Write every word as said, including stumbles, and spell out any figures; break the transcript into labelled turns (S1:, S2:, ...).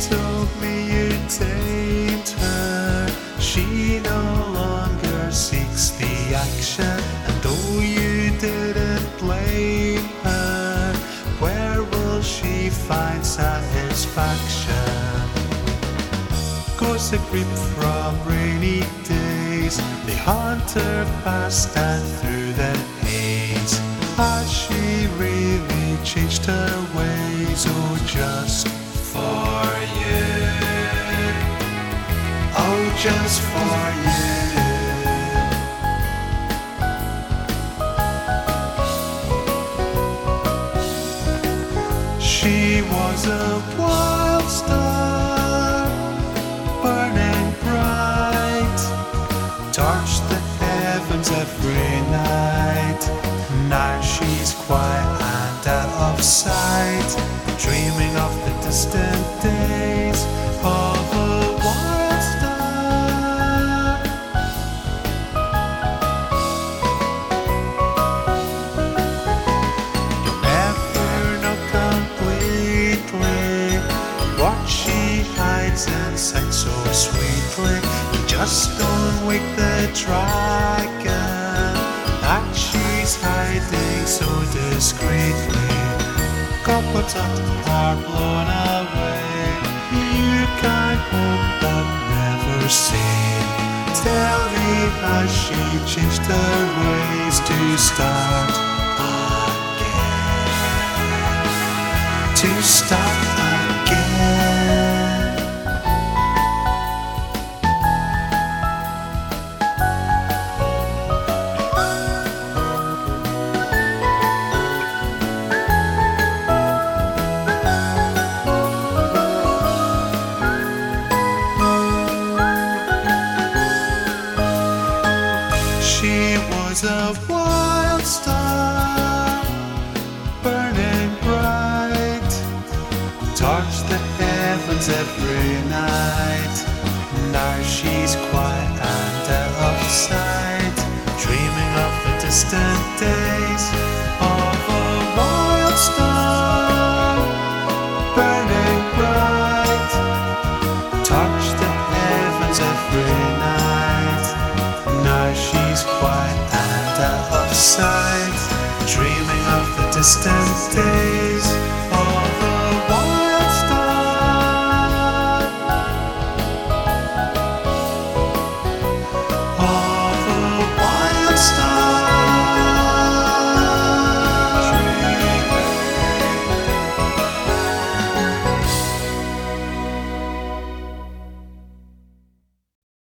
S1: told me you tamed her. She no longer seeks the action, and though you didn't blame her, where will she find satisfaction? Ghosts that creep from rainy days, they haunt her past and through the haze. Has she really changed her ways? Oh, just for you. Oh, just for you. She was a wild star, burning bright, torched the heavens every night. Now she's quiet and out of sight, dreaming of the distant days of a wild star. You'll never know completely what she hides inside so sweetly. You just don't wake the dragon that she's hiding so discreetly. Cobwebs are blown away, you can't hope but never see. Tell me, has she changed her ways to start again? To start again. She was a wild star, burning bright, torched the heavens every night. Now she's quiet and out of sight, dreaming of the distant days of a wild star, burning bright, torched the heavens every night. Now she's quiet and out of sight, dreaming of the distant days.